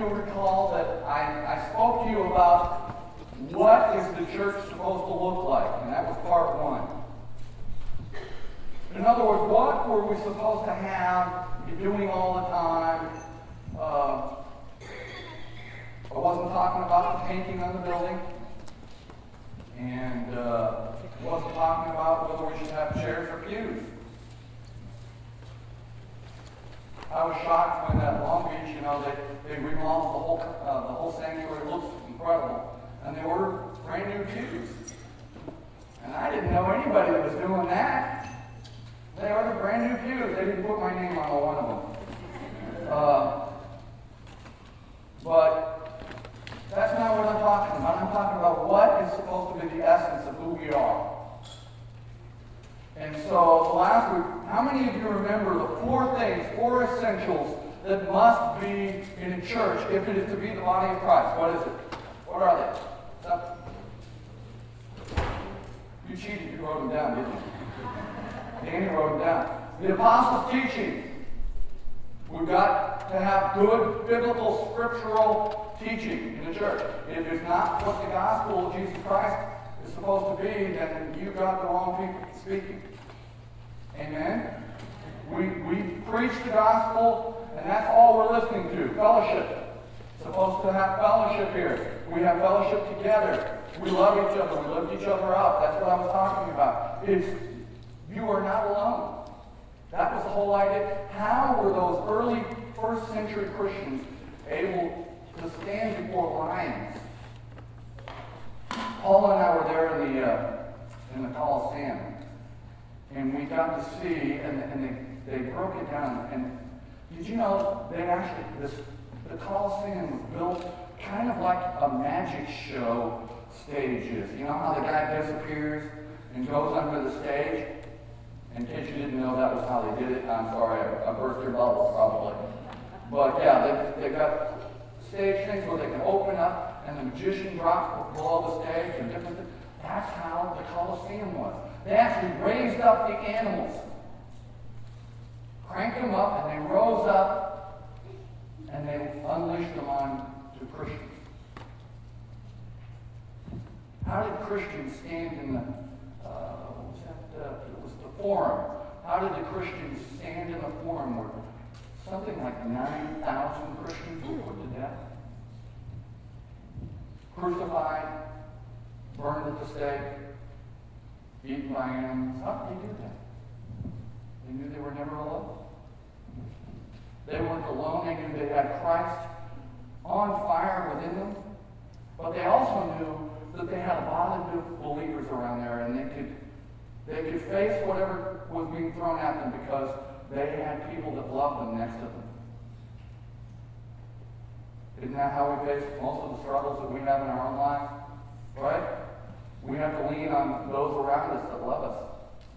you recall that I spoke to you about what is the church supposed to look like, and that was part one. In other words, what were we supposed to have, be doing all the time? I wasn't talking about the painting on the building, and I wasn't talking about whether we should have chairs or pews. I was shocked when at Long Beach, they remodeled the whole sanctuary. It looks incredible, and they ordered brand new pews. And I didn't know anybody that was doing that. They ordered brand new pews. They didn't put my name on one of them. But that's not what I'm talking about. I'm talking about what is supposed to be the essence of who we are. And so last week, how many of you remember the four essentials that must be in a church if it is to be the body of Christ? What is it? What are they? You cheated. You wrote them down, didn't you? Danny wrote them down. The apostles' teaching. We've got to have good biblical scriptural teaching in the church. If it's not what the gospel of Jesus Christ is supposed to be, then you've got the wrong people speaking. Amen? We preach the gospel, and that's all we're listening to. Fellowship. Supposed to have fellowship here. We have fellowship together. We love each other. We lift each other up. That's what I was talking about. You are not alone. That was the whole idea. How were those early first century Christians able to stand before lions? Paul and I were there in the Colosseum, and we got to see, and they broke it down. And did you know the Colosseum was built kind of like a magic show stage is. You know how the guy disappears and goes under the stage? In case you didn't know, that was how they did it. I'm sorry, I burst your bubble probably. But yeah, they got stage things where they can open up and the magician drops below the stage and different things. That's how the Colosseum was. They actually raised up the animals, cranked them up, and they rose up, and they unleashed them on to Christians. How did Christians stand in the it was the Forum. How did the Christians stand in the Forum where something like 9,000 Christians were put to death? Crucified, burned at the stake, eaten by animals. How did they do that? They knew they were never alone. They weren't alone. They knew they had Christ on fire within them. But they also knew that they had a body of believers around there, and they could face whatever was being thrown at them because they had people that loved them next to them. Isn't that how we face most of the struggles that we have in our own lives? Right? We have to lean on those around us that love us.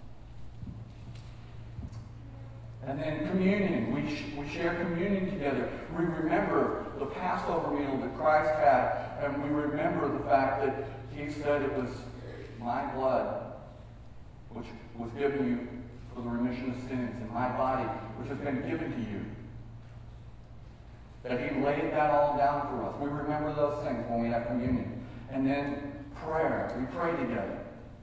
And then communion. We share communion together. We remember the Passover meal that Christ had, and we remember the fact that he said it was my blood, which was given you for the remission of sins, and my body, which has been given to you. That he laid that all down for us. We remember those things when we have communion. And then prayer. We pray together.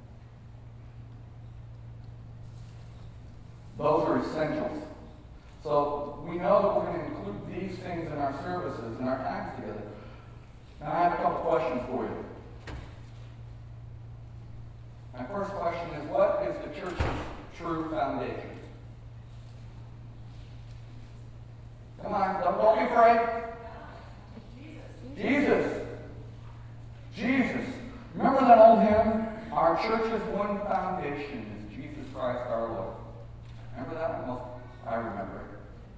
Those are essentials. So we know that we're going to include these things in our services and our times together. Now I have a couple questions for you. My first question is, what is the church's true foundation? Come on, don't be afraid. Jesus. Jesus. Remember that old hymn? Our church's one foundation is Jesus Christ our Lord. Remember that one? Well, I remember it.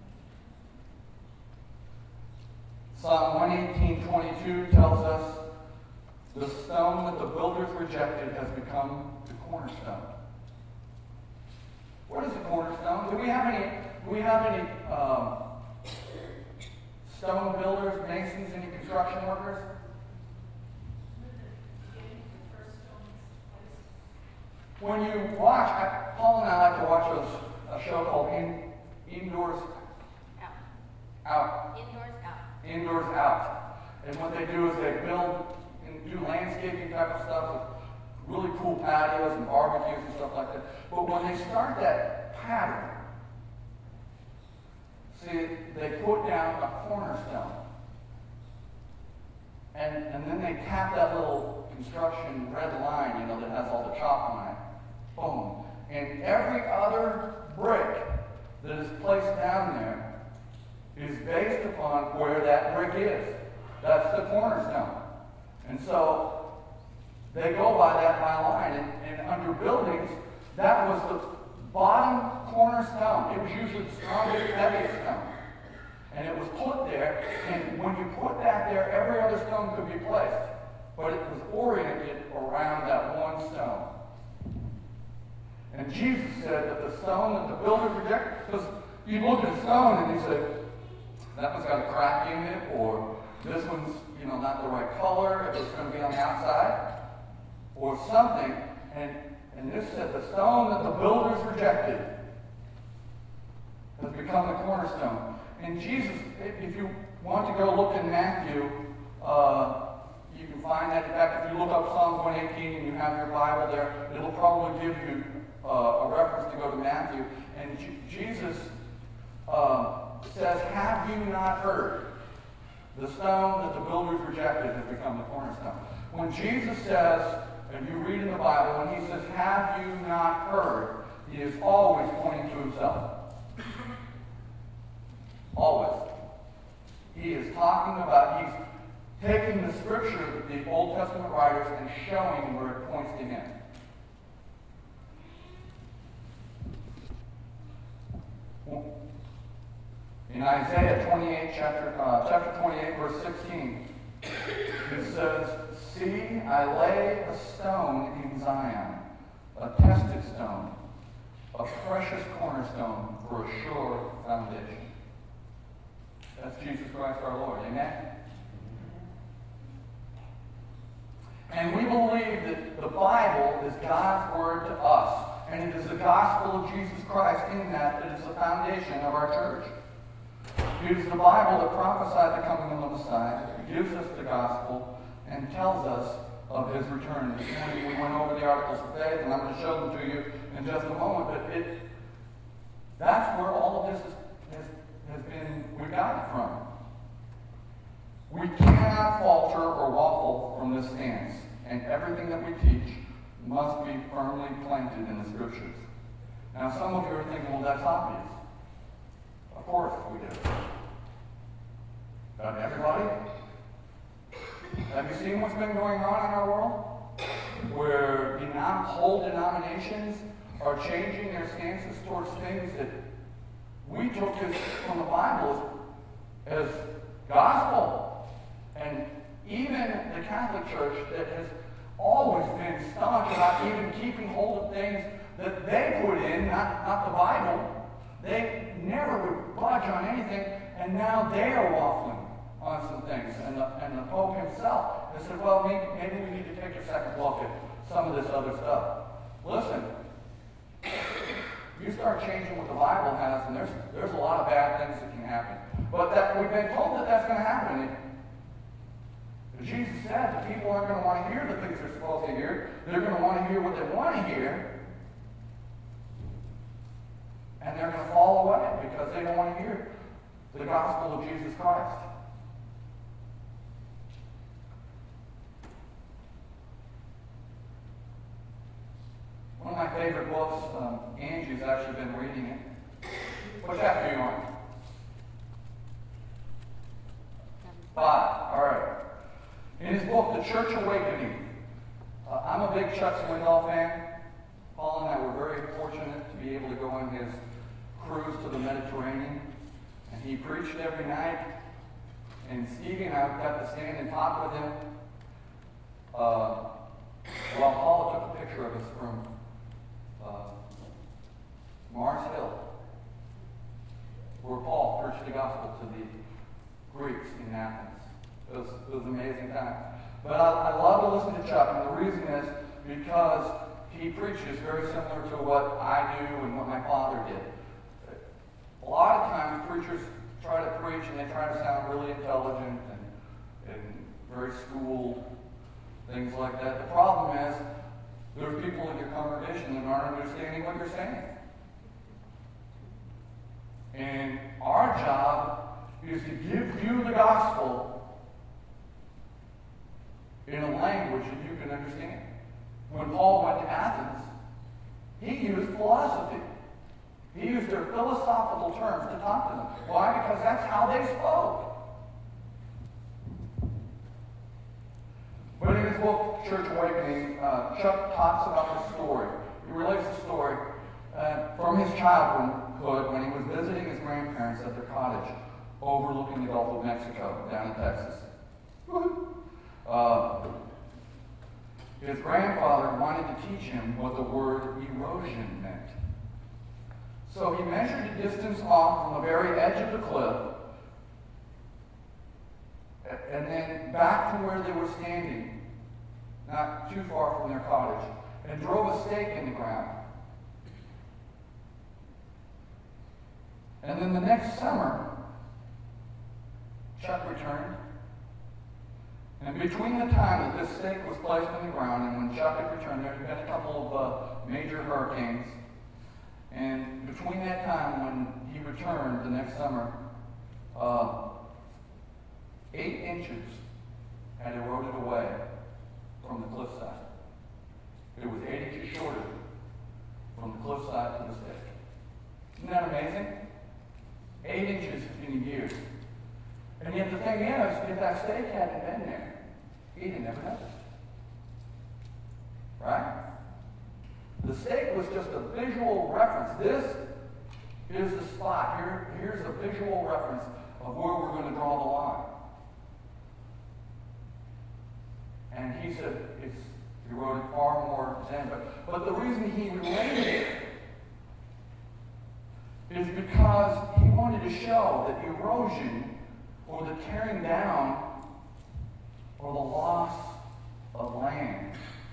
Psalm 118:22 tells us, the stone that the builders rejected has become the cornerstone. What is a cornerstone? Do we have any stone builders, masons, any construction workers? When you watch, Paul and I like to watch a show called Indoors Out. Indoors Out. indoors out. And what they do is they build and do landscaping type of stuff with really cool patios and barbecues and stuff like that. But when they start that pattern, see, they put down a cornerstone. And then they tap that little construction red line, you know, that has all the chalk on it. Boom. And every other brick that is placed down there is based upon where that brick is. That's the cornerstone. And so they go by that by line. And under buildings, that was the bottom cornerstone. It was usually the strongest, heaviest stone. And it was put there, and when you put that there, every other stone could be placed. But it was oriented around that one stone. And Jesus said that the stone that the builders rejected, because you look at a stone and you say, that one's got a crack in it, or this one's, you know, not the right color, if it's going to be on the outside, or something. And this said the stone that the builders rejected has become the cornerstone. And Jesus, if you want to go look in Matthew, you can find that. In fact, if you look up Psalm 118 and you have your Bible there, it'll probably give you a reference to go to Matthew. And Jesus says, have you not heard? The stone that the builders rejected has become the cornerstone. When Jesus says, and you read in the Bible, when he says, have you not heard, he is always pointing to himself. Always. He is talking about, he's taking the scripture, the Old Testament writers, and showing where it points to him. In Isaiah 28, chapter 28, verse 16, it says, see, I lay a stone in Zion, a tested stone, a precious cornerstone for a sure foundation. That's Jesus Christ our Lord. Amen? And we believe that the Bible is God's word to us. And it is the gospel of Jesus Christ in that is the foundation of our church. It is the Bible that prophesied the coming of the Messiah, gives us the gospel, and tells us of his return. This morning we went over the articles of faith, and I'm going to show them to you in just a moment. But that's where all of this has been, we got it from. We cannot falter or waffle from this stance, and everything that we teach must be firmly planted in the Scriptures. Now, some of you are thinking, well, that's obvious. Of course we do. But everybody? Have you seen what's been going on in our world? Where whole denominations are changing their stances towards things that we took from the Bible as gospel. And even the Catholic Church that has always been staunch about even keeping hold of things that they put in, not the Bible. They never would budge on anything, and now they are waffling on some things. And the Pope himself has said, well, maybe we need to take a second look at some of this other stuff. Listen, you start changing what the Bible has, and there's a lot of bad things that can happen. But that we've been told that that's going to happen. Jesus said that people aren't going to want to hear the things they're supposed to hear. They're going to want to hear what they want to hear. And they're going to fall away because they don't want to hear the gospel of Jesus Christ. One of my favorite books, Angie's actually been reading it. What chapter are you on? 5. All right. In his book, The Church Awakening, I'm a big Chuck Swindoll fan. Paul and I were very fortunate to be able to go on his cruise to the Mediterranean. And he preached every night. And Stevie and I got to stand and talk with him while Paul took a picture of us from Mars Hill, where Paul preached the gospel to the Greeks in Athens. It was an amazing time. But I love to listen to Chuck, and the reason is because he preaches very similar to what I do and what my father did. A lot of times preachers try to preach and they try to sound really intelligent and very schooled, things like that. The problem is there's people in your congregation that aren't understanding what you're saying. And our job is to give you the gospel in a language that you can understand. When Paul went to Athens, he used philosophy. He used their philosophical terms to talk to them. Why? Because that's how they spoke. But in his book, Church Awakening, Chuck talks about the story. He relates the story from his childhood when he was visiting his grandparents at their cottage overlooking the Gulf of Mexico down in Texas. His grandfather wanted to teach him what the word erosion meant. So he measured a distance off from the very edge of the cliff and then back to where they were standing, not too far from their cottage, and drove a stake in the ground. And then the next summer, Chuck returned. And between the time that this stake was placed in the ground and when Chuck had returned, there had been a couple of major hurricanes. And between that time when he returned the next summer, 8 inches had eroded away from the cliffside. It was 8 inches shorter from the cliffside to the stake. Isn't that amazing? 8 inches in a year. And yet the thing is, if that stake hadn't been there, he'd have never noticed. Right? The stake was just a visual reference. This is the spot. Here's a visual reference of where we're going to draw the line. And he said it's eroded far more than, but the reason he related it is because he wanted to show that erosion, or the tearing down, or the loss of land,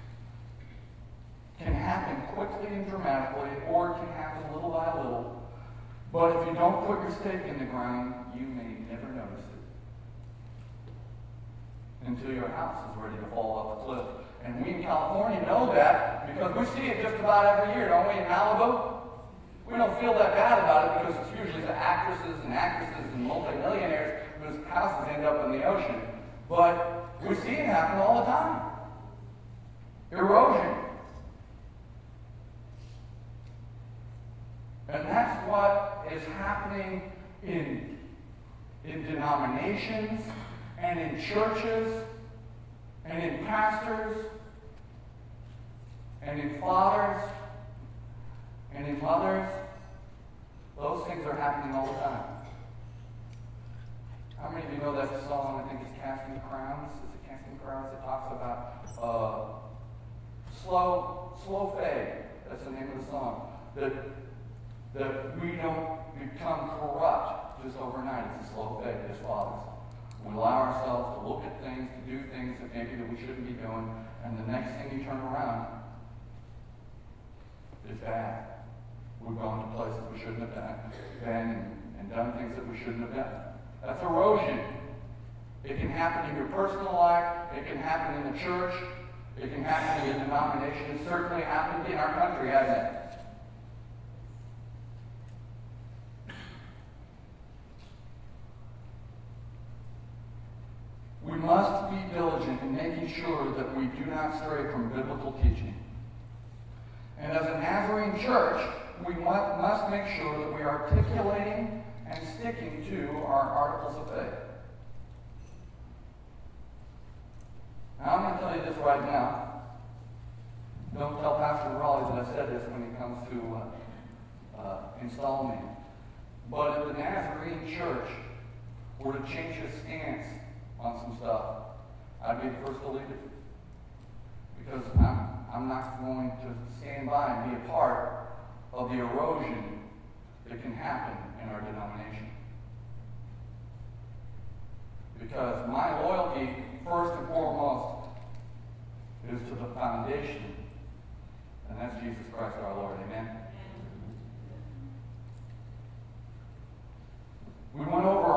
can happen quickly and dramatically, or it can happen little by little. But if you don't put your stake in the ground, you may never notice it until your house is ready to fall off the cliff. And we in California know that because we see it just about every year, don't we, in Malibu? We don't feel that bad about it because it's usually the actresses and multimillionaires whose houses end up in the ocean. But we see it happen all the time. Erosion. And that's what is happening in denominations and in churches and in pastors and in fathers and in mothers. Those things are happening all the time. How many of you know that song? I think it's Casting Crowns. Is it Casting Crowns? It talks about slow fade. That's the name of the song. That we don't become corrupt just overnight. It's a slow fade as fathers. We allow ourselves to look at things, to do things that maybe that we shouldn't be doing, and the next thing you turn around, it's bad. We've gone to places we shouldn't have been and done things that we shouldn't have done. That's erosion. It can happen in your personal life. It can happen in the church. It can happen in a denomination. It certainly happened in our country, hasn't it? We must be diligent in making sure that we do not stray from biblical teaching. And as a Nazarene church, we must make sure that we are articulating and sticking to our articles of faith. Now, I'm going to tell you this right now. Don't tell Pastor Raleigh that I said this when he comes to install me. But if the Nazarene church were to change his stance on some stuff, I'd be the first to lead it. Because I'm not going to stand by and be a part of the erosion that can happen in our denomination. Because my loyalty, first and foremost, is to the foundation, and that's Jesus Christ our Lord. Amen? We went over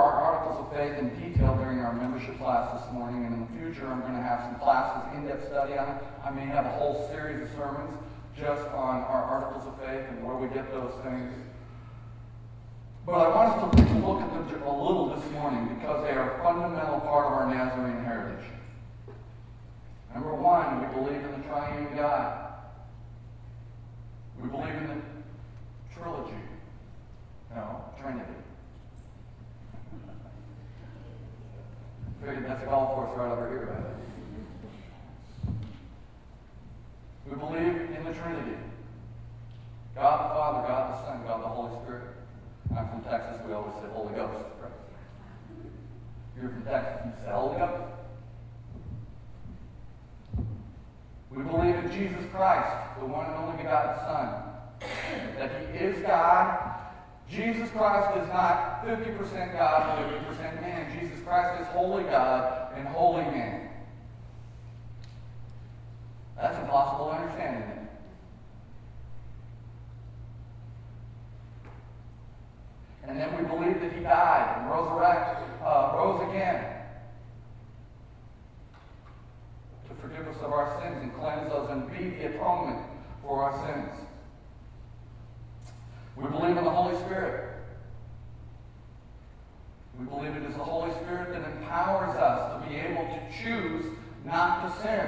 membership class this morning, and in the future I'm going to have some classes, in-depth study on it. I may have a whole series of sermons just on our articles of faith and where we get those things. But I want us to take a look at them a little this morning because they are a fundamental part of our Nazarene heritage. Number one, we believe in the triune God. We believe in the trilogy. No, Trinity. Figured that's a golf course right over here, right? We believe in the Trinity. God the Father, God the Son, God the Holy Spirit. I'm from Texas, we always say Holy Ghost. Right? You're from Texas, you say Holy Ghost. We believe in Jesus Christ, the one and only begotten Son. That He is God. Jesus Christ is not 50% God, 50% man. Jesus Christ is holy God and holy man. That's impossible to understand, isn't it? And then we believe that He died and rose again to forgive us of our sins and cleanse us and be the atonement for our sins. We believe in the Holy Spirit. We believe it is the Holy Spirit that empowers us to be able to choose not to sin.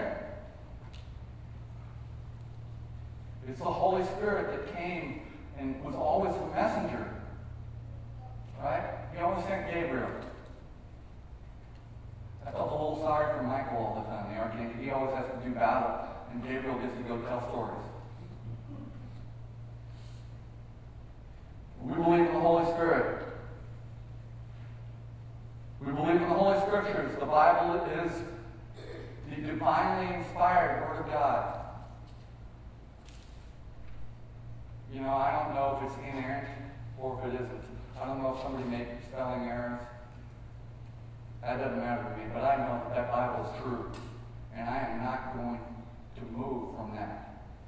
It's the Holy Spirit that came and was always the messenger. Right? He always sent Gabriel. I felt a little sorry for Michael all the time, the archangel. He always has to do battle, and Gabriel gets to go tell stories. We believe in the Holy Spirit. We believe in the Holy Scriptures. The Bible is the divinely inspired Word of God. You know, I don't know if it's inerrant or if it isn't. I don't know if somebody makes spelling errors. That doesn't matter to me, but I know that Bible is true. And I am not going to move from that.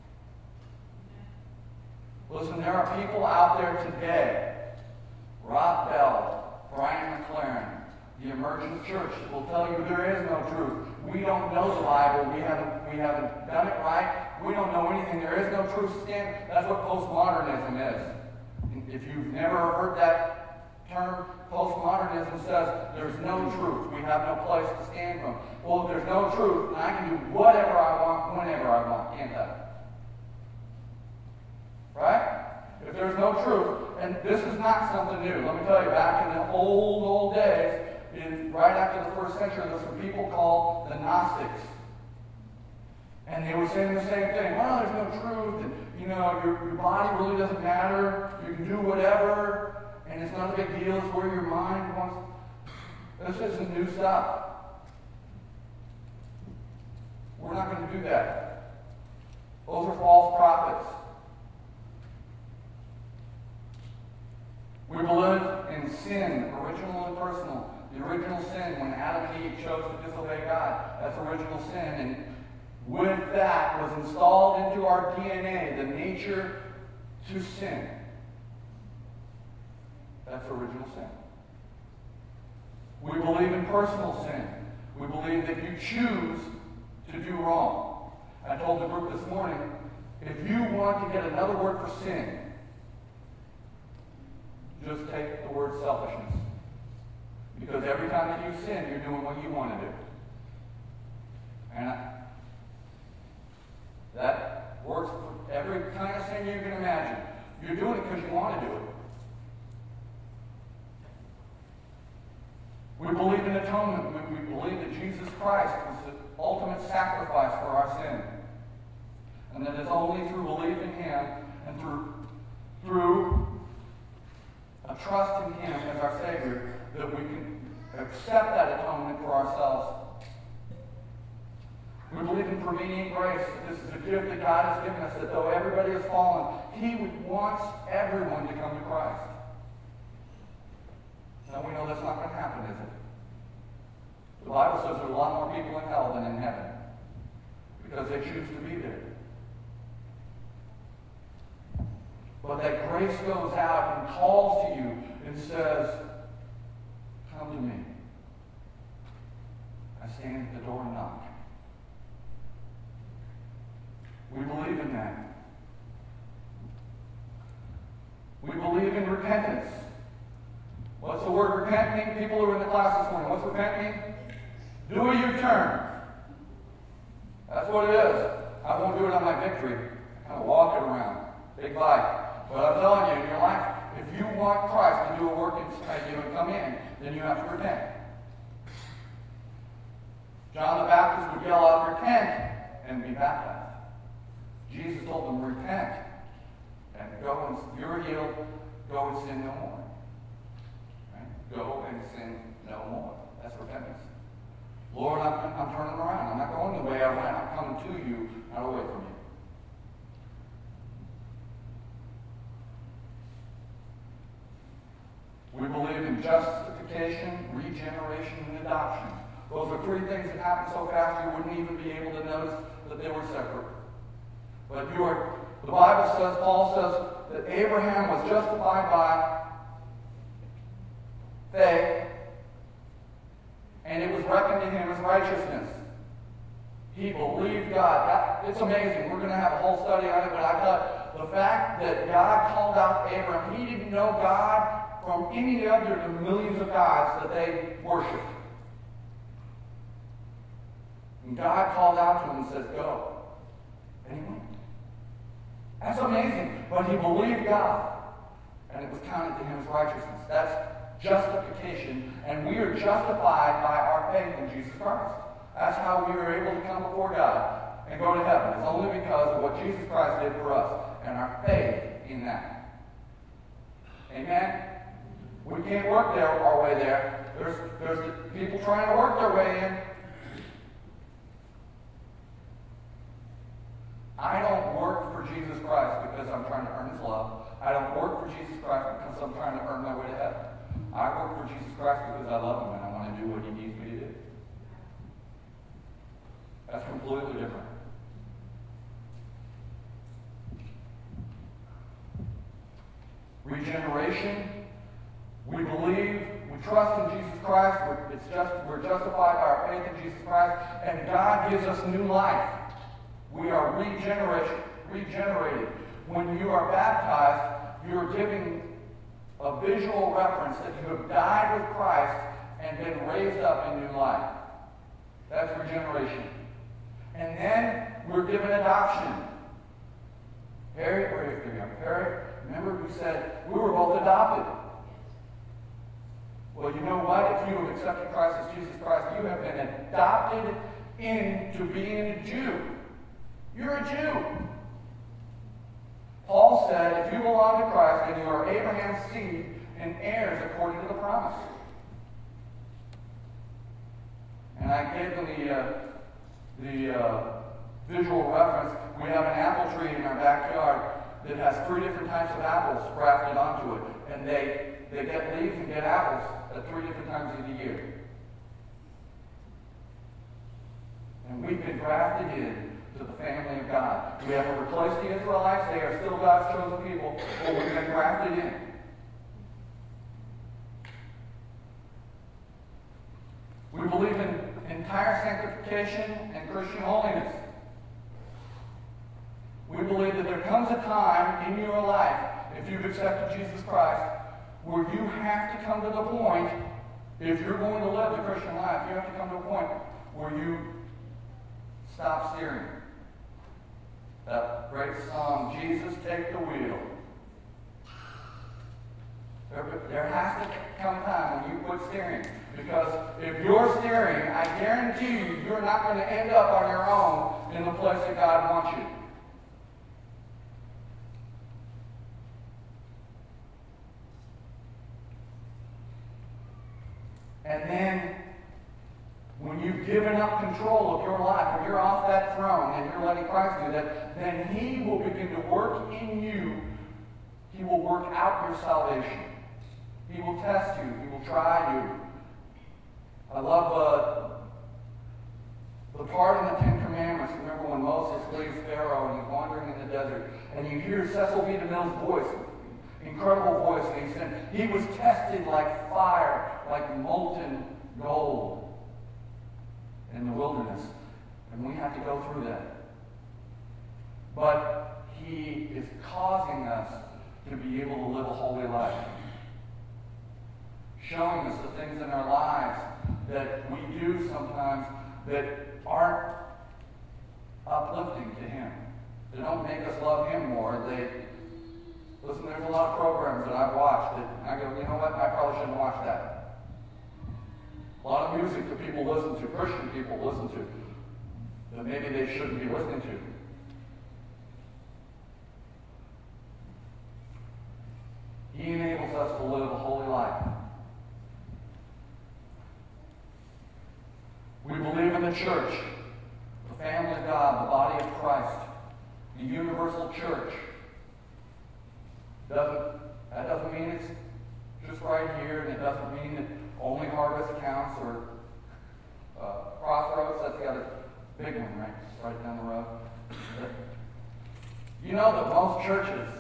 Listen, there are people out there today, Rob Bell, Brian McLaren, the Emergent Church, that will tell you there is no truth. We don't know the Bible. We haven't done it right. We don't know anything. There is no truth stand. That's what postmodernism is. If you've never heard that term, postmodernism says there's no truth. We have no place to stand from. Well, if there's no truth, then I can do whatever I want, whenever I want, can't I? Right? If there's no truth, and this is not something new. Let me tell you, back in the old days, right after the first century, there were some people called the Gnostics. And they were saying the same thing. Well, there's no truth, and your body really doesn't matter. You can do whatever, and it's not a big deal. It's where your mind wants. This isn't new stuff. We're not going to do that. Those are false prophets. We believe in sin, original and personal. The original sin, when Adam and Eve chose to disobey God, that's original sin. And with that was installed into our DNA the nature to sin. That's original sin. We believe in personal sin. We believe that you choose to do wrong. I told the group this morning, if you want to get another word for sin, just take the word selfishness. Because every time that you sin, you're doing what you want to do. And that works for every kind of sin you can imagine. You're doing it because you want to do it. We believe in atonement. We believe that Jesus Christ was the ultimate sacrifice for our sin. And that it's only through belief in Him and through a trust in Him as our Savior that we can accept that atonement for ourselves. We believe in prevenient grace. That this is a gift that God has given us, that though everybody has fallen, He wants everyone to come to Christ. Now we know that's not going to happen, is it? The Bible says there's a lot more people in hell than in heaven because they choose to be there. But that grace goes out and calls to you and says, come to me. stand at the door and knock. We believe in that. We believe in repentance. What's the word repent mean? People who are in the class this morning, what's repent mean? Do a U-turn. That's what it is. I won't do it on my victory. I kind of walk it around. Big bike. But I'm telling you, in your life, if you want Christ to do a work inside you and come in, then you have to repent. John the Baptist would yell out, repent, and be baptized. Jesus told them, repent, and go and you're healed, go and sin no more. Right? Go and sin no more. That's repentance. Lord, I'm turning around. I'm not going the way I went. I'm coming to you, not away from you. We believe in justification, regeneration, and adoption. Those are three things that happen so fast you wouldn't even be able to notice that they were separate. But the Bible says, Paul says, that Abraham was justified by faith, and it was reckoned to him as righteousness. He believed God. It's amazing. We're going to have a whole study on it, but I thought the fact that God called out Abraham, he didn't know God from any other of the millions of gods that they worshipped. And God called out to him and says, go. And he went. That's amazing. But he believed God, and it was counted to him as righteousness. That's justification, and we are justified by our faith in Jesus Christ. That's how we are able to come before God and go to heaven. It's only because of what Jesus Christ did for us and our faith in that. Amen? We can't work our way there. There's people trying to work their way in. I don't work for Jesus Christ because I'm trying to earn his love. I don't work for Jesus Christ because I'm trying to earn my way to heaven. I work for Jesus Christ because I love him and I want to do what he needs me to do. That's completely different. Regeneration. We believe, we trust in Jesus Christ. We're justified by our faith in Jesus Christ, and God gives us new life. We are regenerated. When you are baptized, you're giving a visual reference that you have died with Christ and been raised up in new life. That's regeneration. And then we're given adoption. Harry, remember we said we were both adopted. Well, you know what? If you have accepted Christ as Jesus Christ, you have been adopted into being a Jew. You're a Jew. Paul said, if you belong to Christ, then you are Abraham's seed and heirs according to the promise. And I gave them the visual reference. We have an apple tree in our backyard that has 3 different types of apples grafted onto it. And they get leaves and get apples at 3 different times of the year. And we've been grafted in to the family of God. We haven't replaced the Israelites. They are still God's chosen people, but we've been grafted in. We believe in entire sanctification and Christian holiness. We believe that there comes a time in your life, if you've accepted Jesus Christ, where you have to come to the point, if you're going to live the Christian life, you have to come to a point where you stop steering. That great song, Jesus, Take the Wheel. There has to come a time when you quit steering. Because if you're steering, I guarantee you, you're not going to end up on your own in the place that God wants you. And then, when you've given up control of your life, when you're off that throne and you're letting Christ do that, then he will begin to work in you. He will work out your salvation. He will test you. He will try you. I love the part in the Ten Commandments. Remember when Moses leaves Pharaoh and he's wandering in the desert, and you hear Cecil B. DeMille's voice, incredible voice, and he said, he was tested like fire, like molten gold. in the wilderness. And we have to go through that. But he is causing us to be able to live a holy life. Showing us the things in our lives that we do sometimes that aren't uplifting to him. They don't make us love him more. Listen, there's a lot of programs that I've watched that I go, you know what, I probably shouldn't watch that. A lot of music that people listen to, Christian people listen to, that maybe they shouldn't be listening to. He enables us to live a holy life. We believe in the church, the family of God, the body of Christ, the universal church. That doesn't mean it's just right here, and it doesn't mean that only Harvest counts or Crossroads. That's the other big one, right down the road. You know that most churches,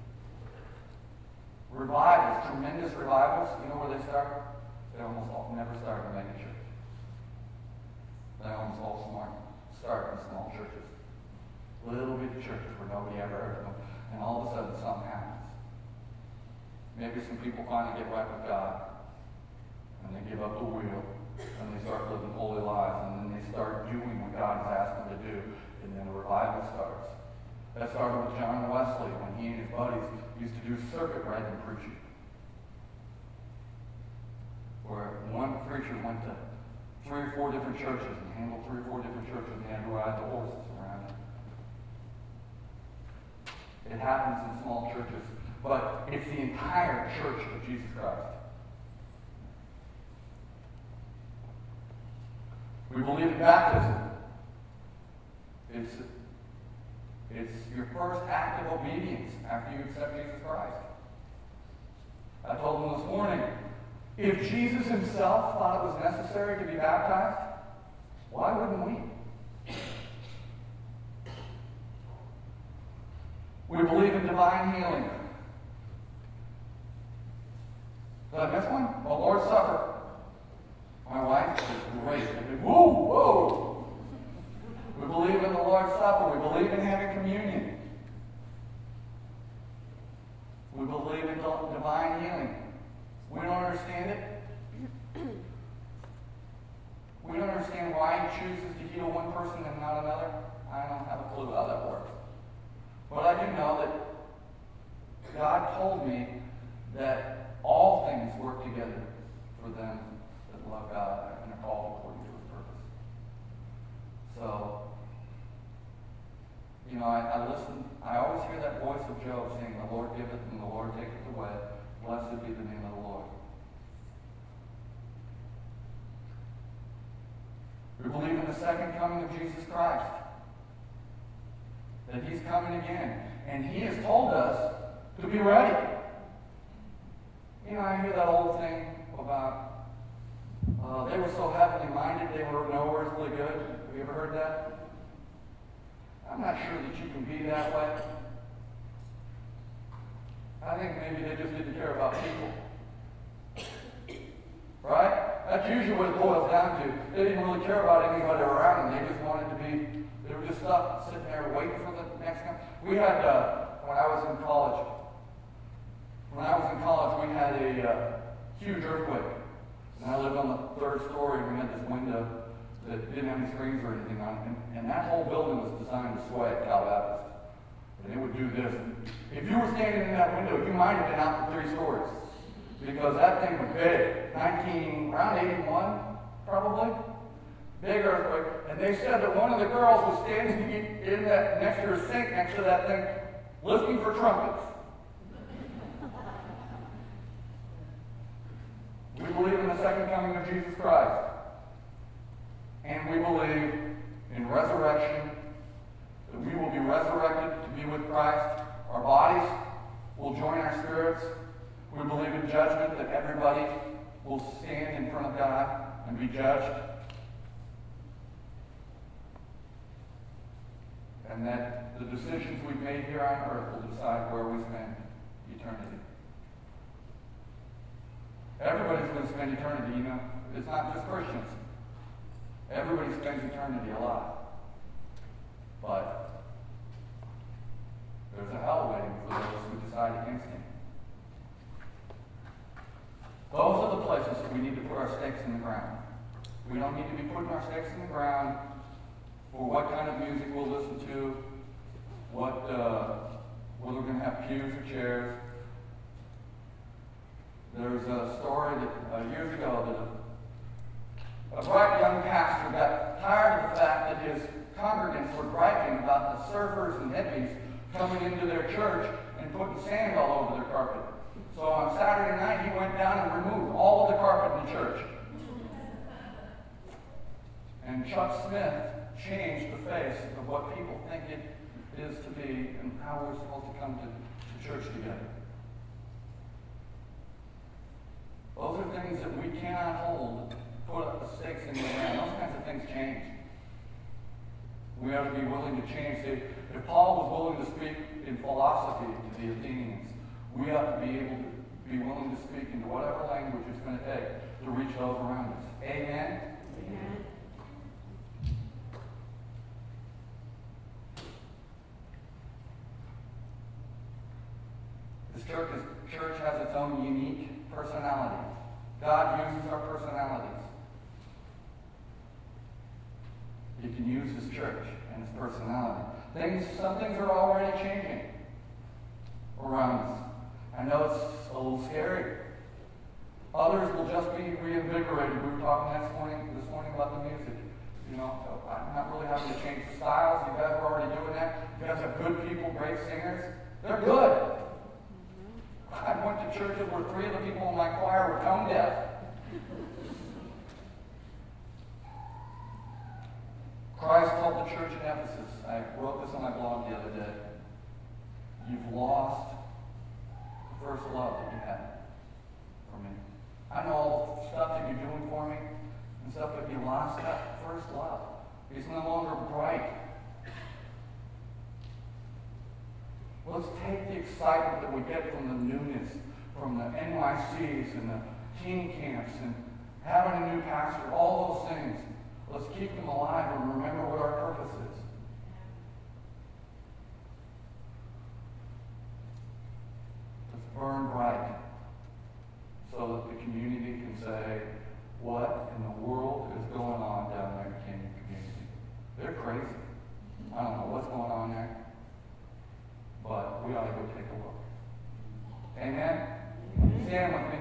revivals, tremendous revivals, you know where they start? They almost all never start in a mega church. They almost all start in small churches. Little bitty churches where nobody ever heard of them. And all of a sudden something happens. Maybe some people finally get right with God. And they give up the wheel. And they start living holy lives. And then they start doing what God has asked them to do. And then a revival starts. That started with John Wesley when he and his buddies used to do circuit riding preaching. Where one preacher went to 3 or 4 different churches and handled 3 or 4 different churches and they had to ride the horses around. It happens in small churches, but it's the entire church of Jesus Christ. We believe in baptism. It's your first act of obedience after you accept Jesus Christ. I told them this morning, if Jesus himself thought it was necessary to be baptized, why wouldn't we? We believe in divine healing. Did I miss one? The Lord's Supper. My wife is great. Whoa! We believe in the Lord's Supper. We believe in having communion. We believe in divine healing. We don't understand it. We don't understand why he chooses to heal one person and not another. I don't have a clue how that works. But I do know that God told me that all things work together for them that love God and are called according to his purpose. So, I listen. I always hear that voice of Job saying, the Lord giveth and the Lord taketh away. Blessed be the name of the Lord. We believe in the second coming of Jesus Christ. That he's coming again. And he has told us to be ready. I hear that old thing about they were so heavenly minded they were no earthly good. Have you ever heard that? I'm not sure that you can be that way. I think maybe they just didn't care about people. Right? That's usually what it boils down to. They didn't really care about anybody around them. They just wanted to be, they were just stuck sitting there waiting for the next one. We had, when I was in college, we had a huge earthquake. And I lived on the 3rd story, and we had this window that didn't have any screens or anything on it. And that whole building was designed to sway at Cal Baptist. And it would do this. If you were standing in that window, you might have been out for 3 stories. Because that thing was big. Around 81, probably. Big earthquake. And they said that one of the girls was standing in that next to her sink, next to that thing, listening for trumpets. We believe in the second coming of Jesus Christ. And we believe in resurrection, that we will be resurrected to be with Christ. Our bodies will join our spirits. We believe in judgment, that everybody will stand in front of God and be judged. And that the decisions we've made here on earth will decide where we spend eternity. Everybody's going to spend eternity, It's not just Christians. Everybody spends eternity alive. But there's a hell waiting for those who decide against him. Those are the places that we need to put our stakes in the ground. We don't need to be putting our stakes in the ground for what kind of music we'll listen to, whether we're going to have pews or chairs. There's a story that years ago that a bright young pastor got tired of the fact that his congregants were griping about the surfers and hippies coming into their church and putting sand all over their carpet. So on Saturday night, he went down and removed all of the carpet in the church. And Chuck Smith changed the face of what people think it is to be and how we're supposed to come to church together. Those are things that we cannot hold, put up the stakes in the ground. Those kinds of things change. We ought to be willing to change. If Paul was willing to speak in philosophy to the Athenians, we ought to be able to be willing to speak into whatever language it's going to take to reach those around us. Amen? Amen. This church has its own unique personality. God uses our personalities. He can use His church and His personality. Some things are already changing around us. I know it's a little scary. Others will just be reinvigorated. We were talking this morning about the music. I'm not really having to change the styles. You guys are already doing that. You guys have good people, great singers. They're good. I went to churches where 3 of the people in my choir were tone deaf. Christ told the church in Ephesus, I wrote this on my blog the other day, you've lost the first love that you had for me. I know all the stuff that you're doing for me and stuff, but you lost that first love. It's no longer bright. Let's take the excitement that we get from the newness, from the NYCs and the teen camps and having a new pastor, all those things. Let's keep them alive and remember what our purpose is. Let's burn bright so that the community can say, what in the world is going on down there in Canyon Community? They're crazy. I don't know what's going on there, but we ought to go take a look. Amen? Stand with me.